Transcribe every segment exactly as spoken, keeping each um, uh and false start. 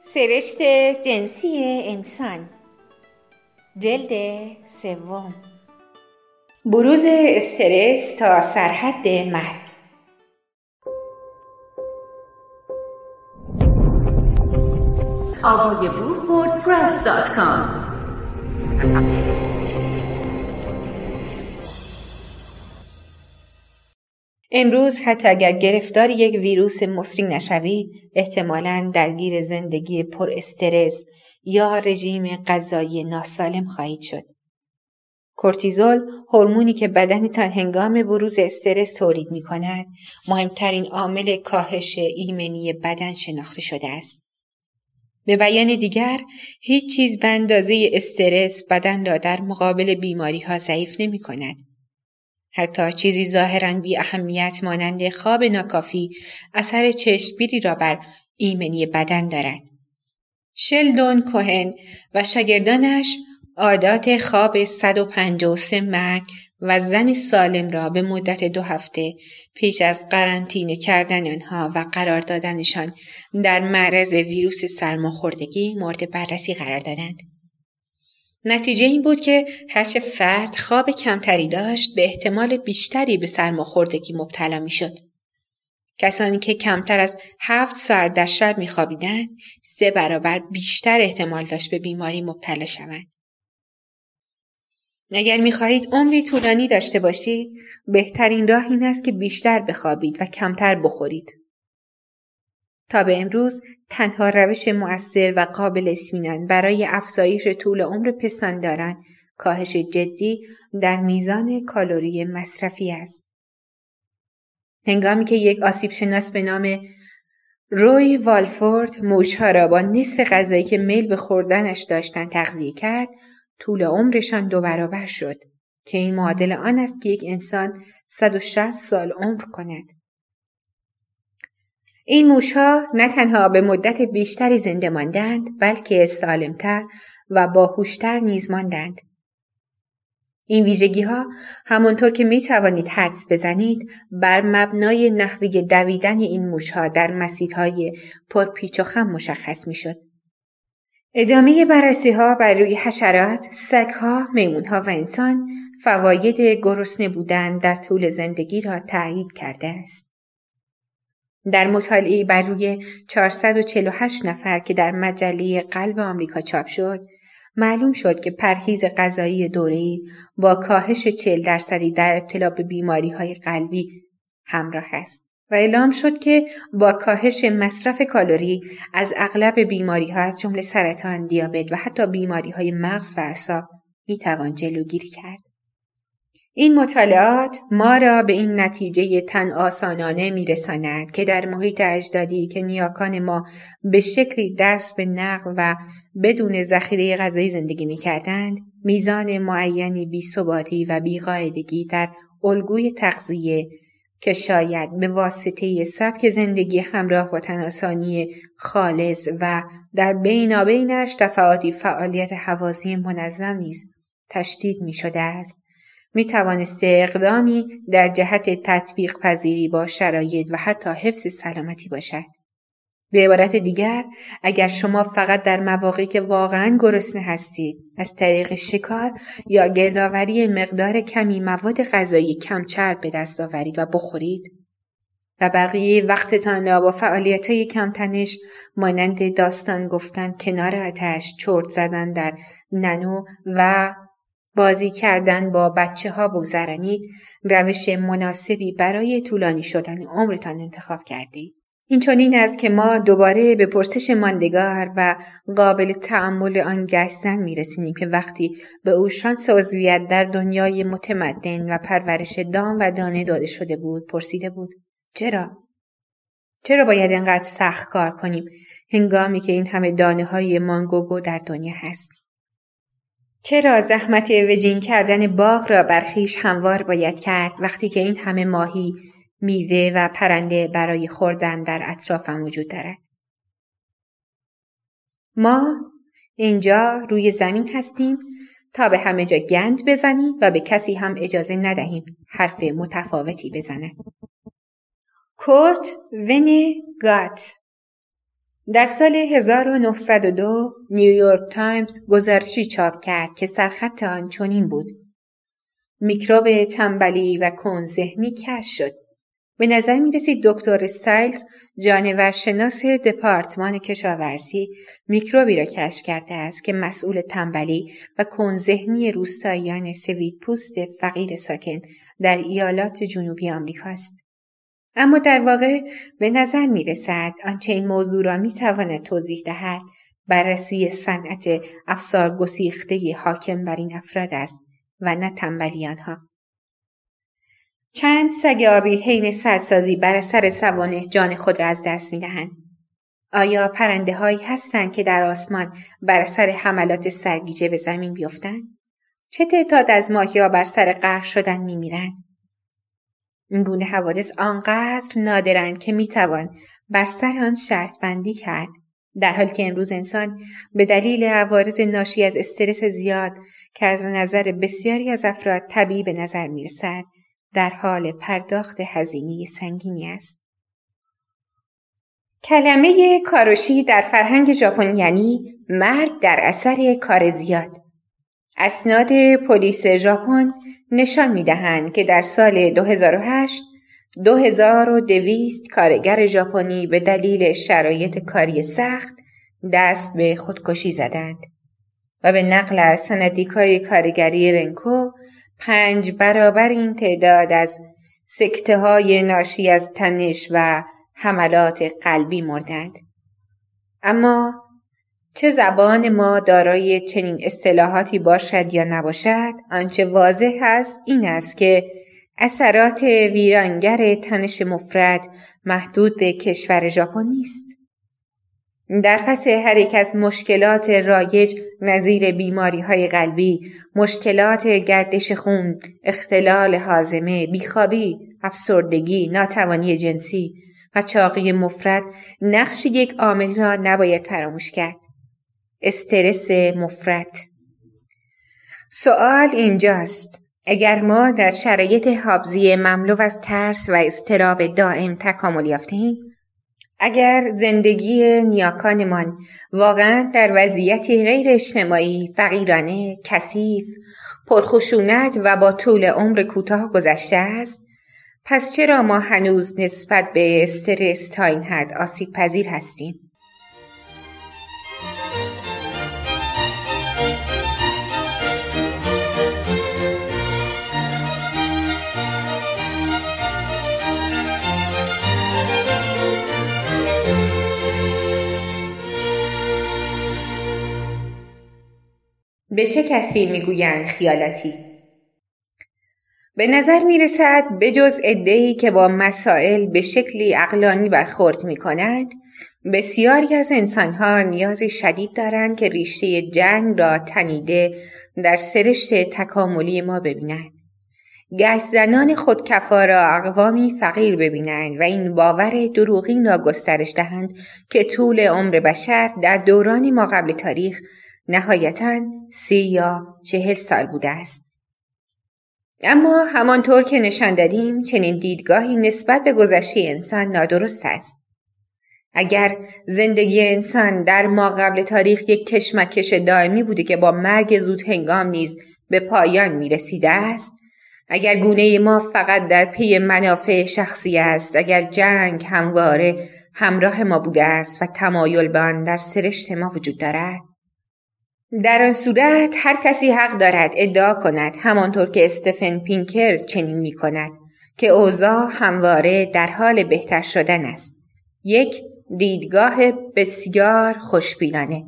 سرشت جنسی انسان، جلد سوم. بروز استرس تا سرحد مرگ. آوای بوک وردپرس دات کام. امروز حتی اگر گرفتار یک ویروس مسری نشوید، احتمالاً درگیر زندگی پر استرس یا رژیم غذایی ناسالم خواهید شد. کورتیزول، هورمونی که بدنتان هنگام بروز استرس تولید می کند، مهمترین عامل کاهش ایمنی بدن شناخته شده است. به بیان دیگر، هیچ چیز به اندازه استرس بدن را در مقابل بیماری ها ضعیف نمی کند. حتی چیزی ظاهراً بی اهمیت مانند خواب ناکافی اثر چشمگیری را بر ایمنی بدن دارد. شلدون کوهن و شاگردانش عادات خواب صد و پنجاه و سه مرد و زن سالم را به مدت دو هفته پیش از قرنطینه کردن آنها و قرار دادنشان در معرض ویروس سرماخوردگی مورد بررسی قرار دادند. نتیجه این بود که هرچه فرد خواب کمتری داشت، به احتمال بیشتری به سرماخوردگی مبتلا می شد. کسانی که کمتر از هفت ساعت در شب می خوابیدند، سه برابر بیشتر احتمال داشت به بیماری مبتلا شوند. اگر می خواهید عمری طولانی داشته باشید، بهترین راه این است که بیشتر بخوابید و کمتر بخورید. تا به امروز تنها روش مؤثر و قابل اطمینان برای افزایش طول عمر پستانداران کاهش جدی در میزان کالری مصرفی است. هنگامی که یک آسیب شناس به نام روی والفورد موشها را با نصف غذایی که میل به خوردنش داشتند تغذیه کرد، طول عمرشان دو برابر شد که این معادل آن است که یک انسان صد و شصت سال عمر کند. این موشها نه تنها به مدت بیشتری زنده ماندند، بلکه سالمتر و باهوشتر نیز ماندند. این ویژگی ها همانطور که می توانید حدس بزنید بر مبنای نحوه دویدن این موشها در مسیرهای پرپیچ و خم مشخص می شد. ادامه بررسی ها بر روی حشرات، سگ ها، میمون ها و انسان فواید گرسنه بودن در طول زندگی را تأیید کرده است. در مطالعه بر روی چهارصد و چهل و هشت نفر که در مجله قلب آمریکا چاپ شد، معلوم شد که پرهیز غذایی دوره‌ای با کاهش چهل درصدی در ابتلا به بیماری‌های قلبی همراه است و اعلام شد که با کاهش مصرف کالری از اغلب بیماری‌ها از جمله سرطان، دیابت و حتی بیماری‌های مغز و اعصاب می‌توان جلوگیری کرد. این مطالعات ما را به این نتیجه تن آسانانه می‌رساند که در محیط اجدادی که نیاکان ما به شکلی دست به نقل و بدون ذخیره غذایی زندگی می‌کردند، میزان معینی بی‌ثباتی و بی‌قاعدگی در الگوی تغذیه که شاید به واسطه سبک زندگی همراه با تن آسانی خالص و در بینابینش دفعاتی فعالیت حوازی منظم نیز تشدید می‌شده است، می توانست اقدامی در جهت تطبیق پذیری با شرایط و حتی حفظ سلامتی باشد. به عبارت دیگر، اگر شما فقط در مواقعی که واقعاً گرسنه هستید از طریق شکار یا گردآوری مقدار کمی مواد غذایی کم چرب به دست آورید و بخورید و بقیه وقتتان را با فعالیت‌های کم تنش مانند داستان گفتن کنار آتش، چرت زدن در ننو و بازی کردن با بچه ها بگذرانید، روش مناسبی برای طولانی شدن عمرتان انتخاب کردید. این چنین است که ما دوباره به پرسش ماندگار و قابل تأمل آن گشتن میرسیم که وقتی به او شانس عضویت در دنیای متمدن و پرورش دام و دانه داده شده بود، پرسیده بود: چرا؟ چرا باید اینقدر سخت کار کنیم هنگامی که این همه دانه های مانگوگو در دنیا هست؟ چرا زحمت وجین کردن باغ را بر خویش هموار باید کرد وقتی که این همه ماهی، میوه و پرنده برای خوردن در اطرافم وجود دارد؟ ما اینجا روی زمین هستیم تا به همه جا گند بزنیم و به کسی هم اجازه ندهیم حرف متفاوتی بزند. کورت ونگات در سال هزار و نهصد و دو نیویورک تایمز گزارشی چاپ کرد که سرخط آن چنین بود: میکروب تنبلی و کندذهنی کشف شد. به نظر می رسید دکتر استایلز، جانورشناس دپارتمان کشاورزی، میکروبی را کشف کرده است که مسئول تنبلی و کندذهنی روستاییان سفیدپوست فقیر ساکن در ایالات جنوبی آمریکا است. اما در واقع به نظر می رسد آنچه این موضوع را می تواند توضیح دهد بررسی صنعت افسار گسیخته حاکم بر این افراد است و نه تنبلی آنها. چند سگ آبی حین سدسازی بر اثر سوانح جان خود را از دست می دهند. آیا پرنده هایی هستند که در آسمان بر اثر حملات سرگیجه به زمین بیفتند؟ چه تعداد از ماهی‌ها بر سر غرق شدن می میرند؟ این گونه حوادث آنقدر نادرند که می توان بر سر آن شرط بندی کرد، در حالی که امروز انسان به دلیل عوارض ناشی از استرس زیاد که از نظر بسیاری از افراد طبیعی به نظر می رسد در حال پرداخت هزینه سنگینی است. کلمه کاروشی در فرهنگ ژاپن یعنی مرگ در اثر کار زیاد. اسناد پلیس ژاپن نشان می‌دهند که در سال دو هزار و هشت دو هزار و دویست کارگر ژاپنی به دلیل شرایط کاری سخت دست به خودکشی زدند و به نقل از سندیکای کارگری رنکو پنج برابر این تعداد از سکته‌های ناشی از تنش و حملات قلبی مردند. اما چه زبان ما دارای چنین اصطلاحاتی باشد یا نباشد، آنچه واضح است این است که اثرات ویرانگر تنش مفرط محدود به کشور ژاپن نیست. در پس هر یک از مشکلات رایج نظیر بیماری‌های قلبی، مشکلات گردش خون، اختلال هاضمه، بیخوابی، افسردگی، ناتوانی جنسی و چاقی مفرط نقش یک عامل را نباید فراموش کرد: استرس مفرط. سوال اینجاست: اگر ما در شرایط حافظی مملو از ترس و اضطراب دائم تکامل یافته‌ایم، اگر زندگی نیاکانمان واقعا در وضعیتی غیر اجتماعی، فقیرانه، کثیف، پرخشونت و با طول عمر کوتاه گذشته است، پس چرا ما هنوز نسبت به استرس تا این حد آسیب پذیر هستیم؟ به چه کسی میگویند خیالاتی؟ به نظر می رسد به جز عده‌ای که با مسائل به شکلی عقلانی برخورد می کنند، بسیاری از انسانها نیازی شدید دارند که ریشه جنگ را تنیده در سرشت تکاملی ما ببینند. گشت زنان خودکفا را اقوامی فقیر ببینند و این باور دروغین را گسترش دهند که طول عمر بشر در دورانی ما قبل تاریخ نهایتاً سی یا چهل سال بوده است. اما همانطور که نشان دادیم چنین دیدگاهی نسبت به گذشته انسان نادرست است. اگر زندگی انسان در ما قبل تاریخ یک کشمکش دائمی بوده که با مرگ زود هنگام نیز به پایان می رسیده است، اگر گونه ما فقط در پی منافع شخصی است، اگر جنگ همواره همراه ما بوده است و تمایل به آن در سرشت ما وجود دارد، در آن صورت هر کسی حق دارد ادعا کند، همانطور که استفن پینکر چنین می کند، که اوضاع همواره در حال بهتر شدن است. یک دیدگاه بسیار خوشبینانه.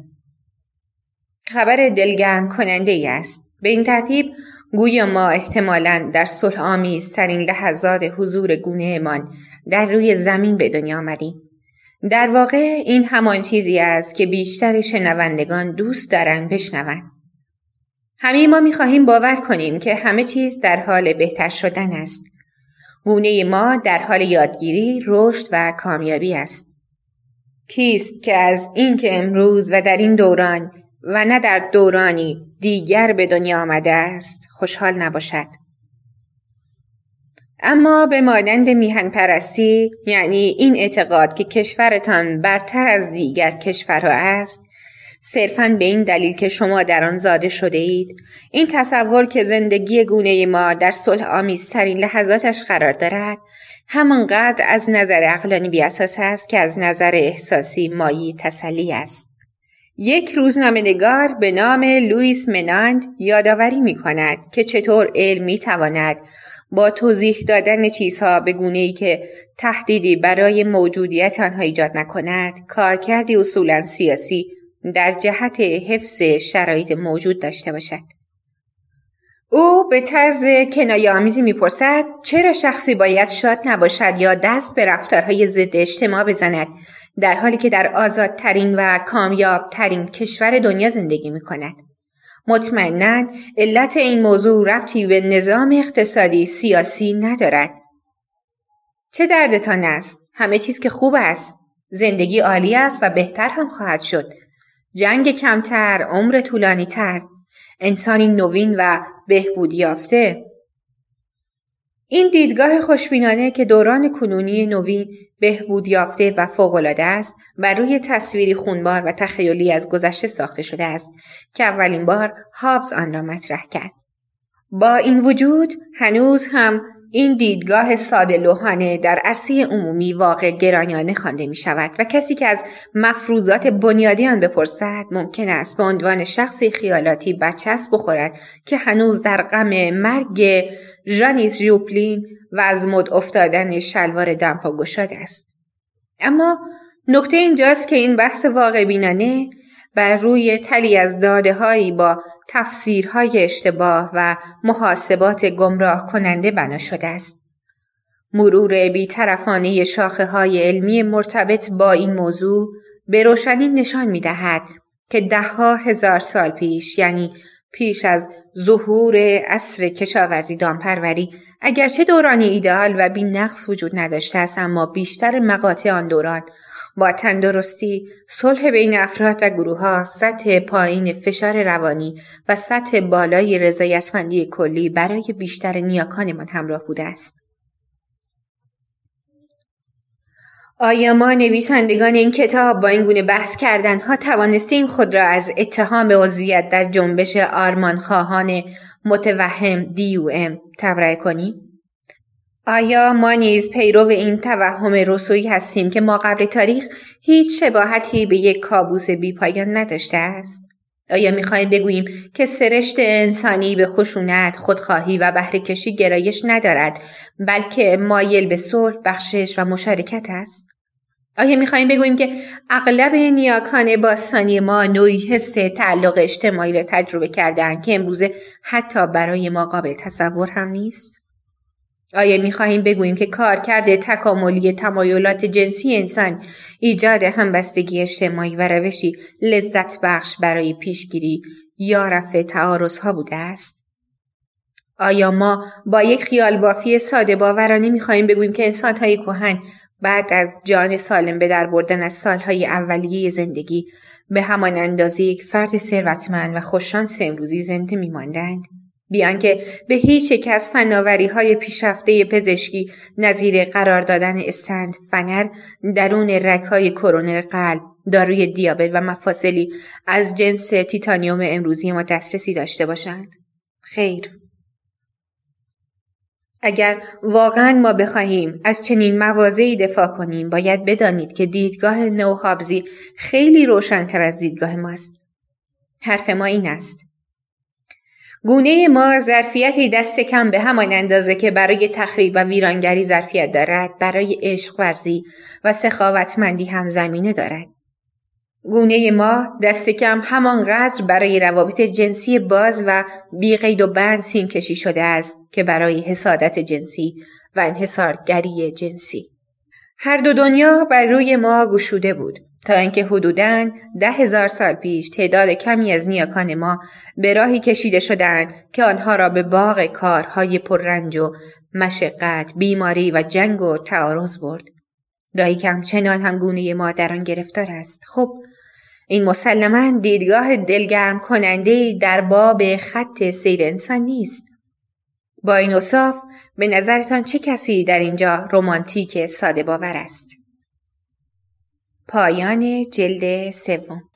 خبر دلگرم کننده ای است. به این ترتیب گویا ما احتمالاً در صلح آمیزترین لحظات حضور گونه‌مان در روی زمین به دنیا آمدیم. در واقع این همان چیزی است که بیشتر شنوندگان دوست دارند بشنوند. همه ما می‌خواهیم باور کنیم که همه چیز در حال بهتر شدن است. گونه ما در حال یادگیری، رشد و کامیابی است. کیست که از این که امروز و در این دوران و نه در دورانی دیگر به دنیا آمده است خوشحال نباشد؟ اما به مانند میهن پرستی، یعنی این اعتقاد که کشورتان برتر از دیگر کشورها است، صرفاً به این دلیل که شما در آن زاده شده اید، این تصور که زندگی گونه ما در صلح آمیزترین لحظاتش قرار دارد، همانقدر از نظر عقلانی بی‌اساس است که از نظر احساسی مایه تسلی است. یک روزنامه‌نگار به نام لوئیس مناند یادآوری می‌کند که چطور علم می‌تواند با توضیح دادن چیزها به گونه‌ای که تهدیدی برای موجودیت آنها ایجاد نکند، کارکردی اصولاً سیاسی در جهت حفظ شرایط موجود داشته باشد. او به طرز کنایه‌آمیزی می‌پرسد چرا شخصی باید شاد نباشد یا دست به رفتارهای ضد اجتماع بزند در حالی که در آزادترین و کامیابترین کشور دنیا زندگی می‌کند. مطمئناً علت این موضوع ربطی به نظام اقتصادی سیاسی ندارد. چه دردتان است؟ همه چیز که خوب است. زندگی عالی است و بهتر هم خواهد شد. جنگ کمتر، عمر طولانی تر، انسانی نوین و بهبود یافته. این دیدگاه خوشبینانه که دوران کنونی نوین، بهبود یافته و فوق‌العاده است، بر روی تصویری خونبار و تخیلی از گذشته ساخته شده است که اولین بار هابز آن را مطرح کرد. با این وجود هنوز هم این دیدگاه ساده لوحانه در عرصه عمومی واقع گرایانه خوانده می شود و کسی که از مفروضات بنیادی آن بپرسد ممکن است به عنوان شخصی خیالاتی برچسب بخورد که هنوز در غم مرگ ژانیس ژوپلین و از مد افتادن شلوار دمپا گشاد است. اما نکته اینجاست که این بحث واقع بینانه بر روی تلی از داده‌هایی با تفسیرهای اشتباه و محاسبات گمراه کننده بنا شده است. مرور بی‌طرفانه شاخه‌های علمی مرتبط با این موضوع به روشنی نشان می‌دهد که ده‌ها هزار سال پیش، یعنی پیش از ظهور عصر کشاورزی دامپروری، اگرچه دورانی ایدئال و بی‌نقص وجود نداشته است، اما بیشتر مقاطع آن دوران با تندرستی، صلح بین افراد و گروه‌ها، سطح پایین فشار روانی و سطح بالای رضایتمندی کلی برای بیشتر نیاکانمان همراه بوده است. آیا ما نویسندگان این کتاب با این گونه بحث کردنها توانستیم خود را از اتهام عضویت در جنبش آرمانخواهان متوهم دی یو ام تبرئه کنیم؟ آیا ما نیز پیرو این توهم رسویی هستیم که ما قبل تاریخ هیچ شباهتی به یک کابوس بی‌پایان نداشته است؟ آیا می‌خواهیم بگوییم که سرشت انسانی به خشونت، خودخواهی و بهره‌کشی گرایش ندارد، بلکه مایل به صلح، بخشش و مشارکت است؟ آیا می‌خواهیم بگوییم که اغلب نیاکان باستانی ما نوعی حس تعلق اجتماعی را تجربه کردند که امروزه حتی برای ما قابل تصور هم نیست؟ آیا می‌خواهیم بگوییم که کارکرد تکاملی تمایلات جنسی انسان ایجاد همبستگی اجتماعی و روشی لذت بخش برای پیشگیری یا رفع تعارض‌ها بوده است؟ آیا ما با یک خیال بافی ساده باورانه می‌خواهیم بگوییم که انسان‌های کهن بعد از جان سالم به در بردن از سال‌های اولیه زندگی به همان اندازه یک فرد ثروتمند و خوششانس امروزی زنده می‌ماندند، بیان که به هیچ یک از فناوری‌های پیشرفته پزشکی نظیر قرار دادن استند، فنر، درون رگ‌های کرونر قلب، داروی دیابت و مفاصلی از جنس تیتانیوم امروزی ما دسترسی داشته باشند؟ خیر. اگر واقعاً ما بخواهیم از چنین مواضعی دفاع کنیم، باید بدانید که دیدگاه نوهابزی خیلی روشن‌تر از دیدگاه ماست. حرف ما این است: گونه ما ظرفیتی دست کم به همان اندازه که برای تخریب و ویرانگری ظرفیت دارد، برای عشق ورزی و سخاوتمندی هم زمینه دارد. گونه ما دست کم همانقدر برای روابط جنسی باز و بی قید و بند سیم کشی شده است که برای حسادت جنسی و انحصارگری جنسی. هر دو دنیا بر روی ما گشوده بود تا اینکه حدوداً ده هزار سال پیش تعداد کمی از نیاکان ما به راهی کشیده شدند که آنها را به باغ کارهای پررنج و مشقت، بیماری و جنگ و تعارض برد. راهی که همچنان هم گونه ما در آن گرفتار است. خب، این مسلماً دیدگاه دلگرم کننده در باب خط سیر انسان نیست. با این اوصاف به نظرتان چه کسی در اینجا رمانتیک ساده باور است؟ پایان جلد سوم.